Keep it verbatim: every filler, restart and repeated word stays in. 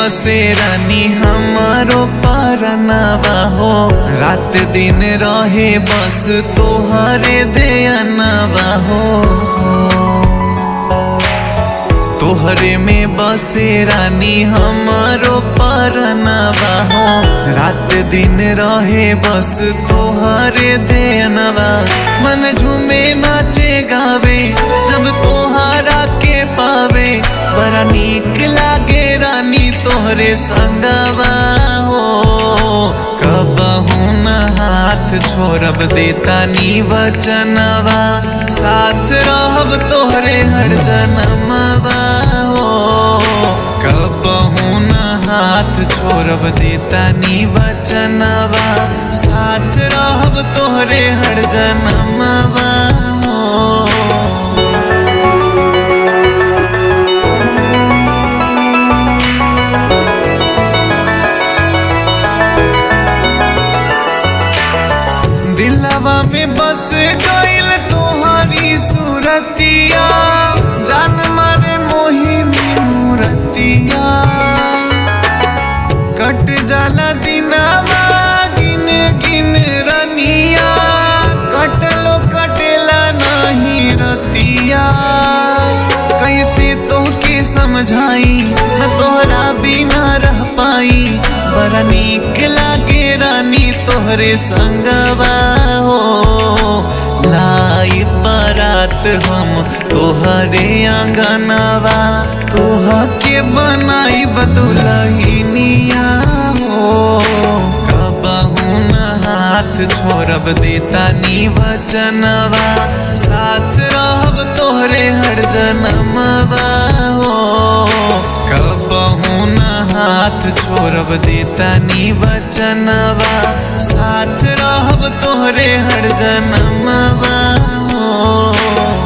बसे रानी हमारो परनावा हो। रात दिन रहे बस तोहरे ध्यानवा हो। तोहरे में बसे रानी हमारो परनावा हो। रात दिन रहे बस तोहरे ध्यानवा। मन झूमे नाचे गावे जब तोहरा के पावे। बड़ा नीक लागे रानी तोहरे संगवा हो। कबहू न हाथ छोड़ब देता नी वचनवा। साथ रहब तोहरे हर जनमवा हो। कबहू न हाथ छोड़ब देता नी वचनवा। साथ रहब तोहरे हर जनमवा हो। दिलवा में बस गइल तोहरी सूरतिया। जान मारे मोहिनी मूरतिया। कट जाला दिनवा गिन गिन रनिया। कटलो कटेला नहीं रतिया। कैसे तोहके समझाई मैं तोहरा बिना रह पाई। बड़ा नीक लागे रानी तोहरे संगवा हो। लाई बारात हम तोहरे आंगनवा। तोहा के बनाई बदुलहिनिया हो। कबहू न हाथ छोड़ब देता नी वचनवा। साथ रहब तोहरे हर जनमवा हो। कबहू न हाथ छोड़ब देता नी वचनवा। साथ रहब तोहरे हर जनमवा हो।